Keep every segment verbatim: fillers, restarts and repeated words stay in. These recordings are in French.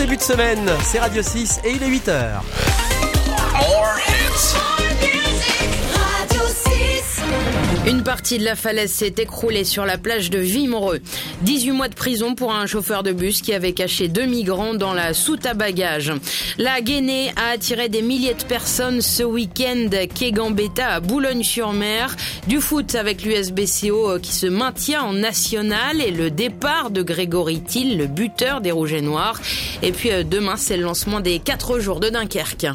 début de semaine, c'est Radio six et il est huit heures. Une partie de la falaise s'est écroulée sur la plage de Wimereux. dix-huit mois de prison pour un chauffeur de bus qui avait caché deux migrants dans la soute à bagages. La Guénée a attiré des milliers de personnes ce week-end. Quai Gambetta à Boulogne-sur-Mer. Du foot avec l'U S B C O qui se maintient en national et le départ de Grégory Thiel, le buteur des Rouges et Noirs. Et puis demain, c'est le lancement des quatre jours de Dunkerque.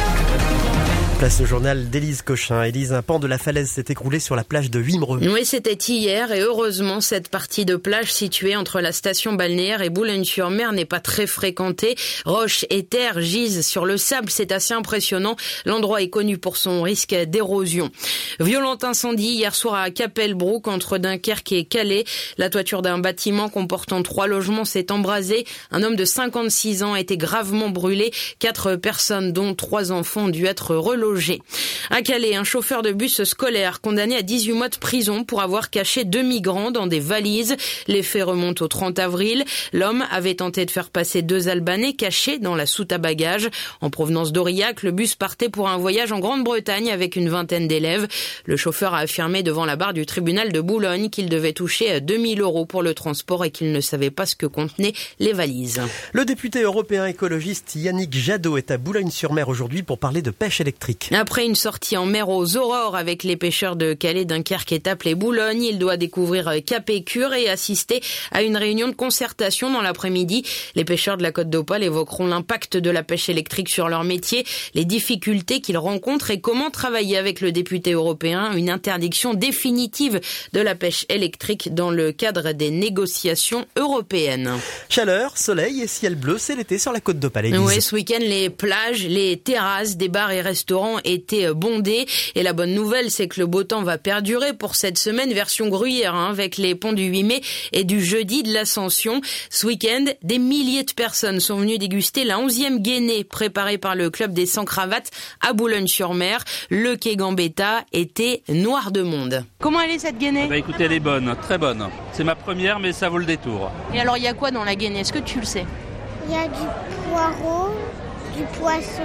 Place au journal d'Élise Cochin. Élise, un pan de la falaise s'est écroulé sur la plage de Wimereux. Oui, c'était hier et heureusement, cette partie de plage située entre la station balnéaire et Boulogne-sur-Mer n'est pas très fréquentée. Roches et terre gisent sur le sable, c'est assez impressionnant. L'endroit est connu pour son risque d'érosion. Violent incendie hier soir à Capelbrook entre Dunkerque et Calais. La toiture d'un bâtiment comportant trois logements s'est embrasée. Un homme de cinquante-six ans a été gravement brûlé. Quatre personnes, dont trois enfants, ont dû être relogées. À Calais, un chauffeur de bus scolaire condamné à dix-huit mois de prison pour avoir caché deux migrants dans des valises. Les faits remontent au trente avril. L'homme avait tenté de faire passer deux Albanais cachés dans la soute à bagages. En provenance d'Aurillac, le bus partait pour un voyage en Grande-Bretagne avec une vingtaine d'élèves. Le chauffeur a affirmé devant la barre du tribunal de Boulogne qu'il devait toucher deux mille euros pour le transport et qu'il ne savait pas ce que contenaient les valises. Le député européen écologiste Yannick Jadot est à Boulogne-sur-Mer aujourd'hui pour parler de pêche électrique. Après une sortie en mer aux aurores avec les pêcheurs de Calais, Dunkerque, Étaples et Boulogne, il doit découvrir Cap-Écure et assister à une réunion de concertation dans l'après-midi. Les pêcheurs de la Côte d'Opale évoqueront l'impact de la pêche électrique sur leur métier, les difficultés qu'ils rencontrent et comment travailler avec le député européen une interdiction définitive de la pêche électrique dans le cadre des négociations européennes. Chaleur, soleil et ciel bleu, c'est l'été sur la Côte d'Opale. Oui, ce week-end, les plages, les terrasses des bars et restaurants étaient bondés. Et la bonne nouvelle, c'est que le beau temps va perdurer pour cette semaine version gruyère, hein, avec les ponts du huit mai et du jeudi de l'Ascension. Ce week-end, des milliers de personnes sont venues déguster la onzième Guénée préparée par le club des sans cravates à Boulogne-sur-Mer. Le quai Gambetta était noir de monde. Comment elle est cette Guénée ? Bah écoutez, elle est bonne, très bonne. C'est ma première, mais ça vaut le détour. Et alors, il y a quoi dans la Guénée ? Est-ce que tu le sais ? Il y a du poireau, du poisson,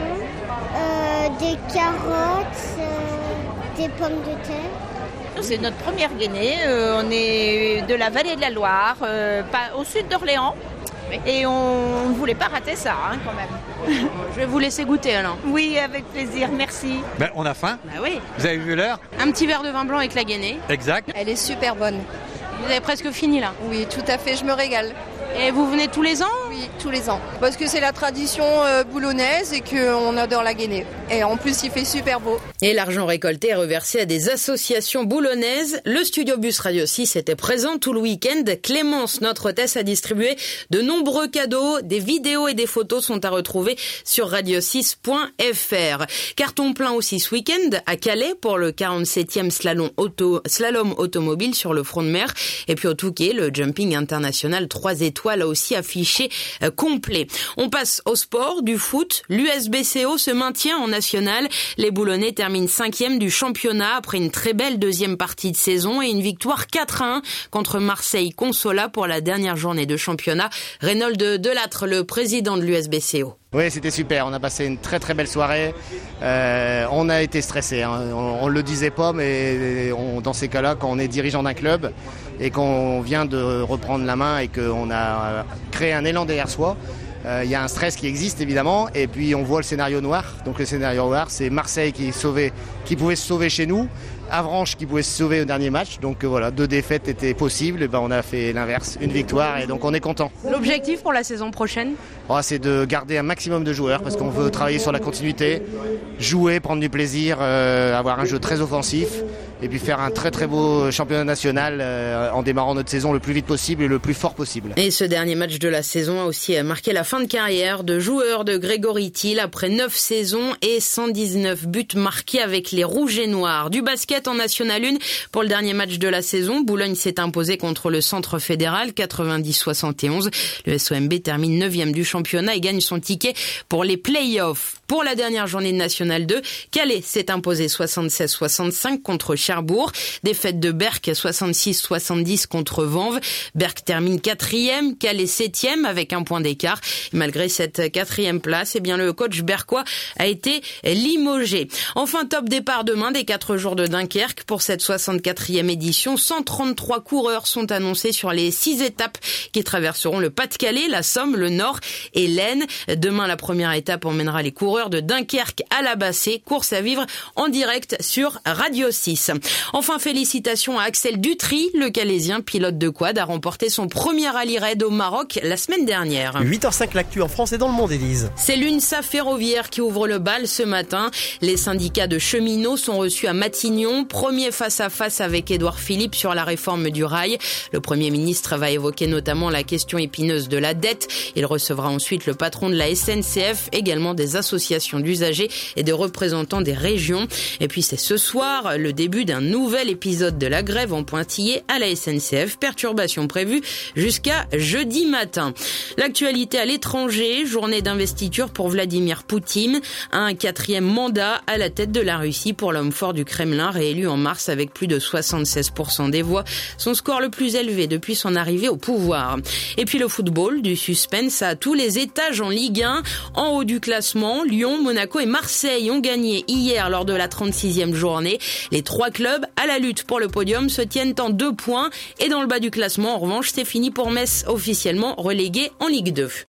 euh, des carottes, euh, des pommes de terre. C'est notre première Guénée. Euh, on est de la vallée de la Loire, euh, pas, au sud d'Orléans. Et on ne voulait pas rater ça, hein, quand même. Je vais vous laisser goûter alors. Oui, avec plaisir, merci. Ben, on a faim. Bah oui. Vous avez vu l'heure ? Un petit verre de vin blanc avec la Guénée. Exact. Elle est super bonne. Vous avez presque fini là ? Oui, tout à fait, je me régale. Et vous venez tous les ans ? Oui, tous les ans. Parce que c'est la tradition euh, boulonnaise et qu'on adore la Guénée. Et en plus, il fait super beau. Et l'argent récolté est reversé à des associations boulonnaises. Le studio Bus Radio six était présent tout le week-end. Clémence, notre hôtesse, a distribué de nombreux cadeaux. Des vidéos et des photos sont à retrouver sur radio six point f r. Carton plein aussi ce week-end à Calais pour le quarante-septième slalom, auto, slalom automobile sur le front de mer. Et puis au Touquet, le jumping international trois étoiles a aussi affiché euh, complet. On passe au sport, du foot. L'U S B C O se maintient en national. Les Boulonnais terminent cinquième du championnat après une très belle deuxième partie de saison et une victoire quatre à un contre Marseille Consola pour la dernière journée de championnat. Reynold Delattre, le président de l'U S B C O. Oui, c'était super. On a passé une très très belle soirée. Euh, on a été stressés. Hein. On, on le disait pas, mais on, dans ces cas-là, quand on est dirigeant d'un club et qu'on vient de reprendre la main et qu'on a créé un élan derrière soi, il euh, y a un stress qui existe évidemment. Et puis on voit le scénario noir. Donc le scénario noir, c'est Marseille qui est sauvé, qui pouvait se sauver chez nous. Avranches qui pouvait se sauver au dernier match. Donc euh, voilà, deux défaites étaient possibles. Et ben, on a fait l'inverse, une victoire. Et donc on est content. L'objectif pour la saison prochaine ? Oh, c'est de garder un maximum de joueurs parce qu'on veut travailler sur la continuité, jouer, prendre du plaisir, euh, avoir un jeu très offensif et puis faire un très très beau championnat national euh, en démarrant notre saison le plus vite possible et le plus fort possible. Et ce dernier match de la saison a aussi marqué la fin de carrière de joueur de Grégory Thiel après neuf saisons et cent dix-neuf buts marqués avec les Rouges et Noirs. Du basket sept en National un. Pour le dernier match de la saison, Boulogne s'est imposé contre le Centre Fédéral quatre-vingt-dix à soixante et onze. Le S O M B termine neuvième du championnat et gagne son ticket pour les play-offs. Pour la dernière journée de National deux, Calais s'est imposé soixante-seize à soixante-cinq contre Cherbourg. Défaite de Berck soixante-six à soixante-dix contre Vanves. Berck termine quatrième, Calais septième avec un point d'écart. Malgré cette quatrième place, eh bien le coach berquois a été limogé. Enfin, top départ demain des quatre jours de Dunkerque pour cette soixante-quatrième édition. cent trente-trois coureurs sont annoncés sur les six étapes qui traverseront le Pas-de-Calais, la Somme, le Nord et l'Aisne. Demain, la première étape emmènera les coureurs de Dunkerque à la Bassée. Course à vivre en direct sur Radio six. Enfin, félicitations à Axel Dutry, le Calaisien pilote de quad, a remporté son premier rallye raid au Maroc la semaine dernière. huit heures cinq, l'actu en France et dans le monde, Élise. C'est l'UNSA Ferroviaire qui ouvre le bal ce matin. Les syndicats de cheminots sont reçus à Matignon. Premier face-à-face avec Édouard Philippe sur la réforme du rail. Le Premier ministre va évoquer notamment la question épineuse de la dette. Il recevra ensuite le patron de la S N C F, également des associations d'usagers et des représentants des régions. Et puis c'est ce soir le début d'un nouvel épisode de la grève en pointillé à la S N C F. Perturbation prévue jusqu'à jeudi matin. L'actualité à l'étranger, journée d'investiture pour Vladimir Poutine. Un quatrième mandat à la tête de la Russie pour l'homme fort du Kremlin, réélu en mars avec plus de soixante-seize pour cent des voix. Son score le plus élevé depuis son arrivée au pouvoir. Et puis le football, du suspense à tous les étages en Ligue un. En haut du classement, Lyon, Monaco et Marseille ont gagné hier lors de la trente-sixième journée. Les trois clubs à la lutte pour le podium se tiennent en deux points. Et dans le bas du classement, en revanche, c'est fini pour Metz, officiellement relégué en Ligue deux.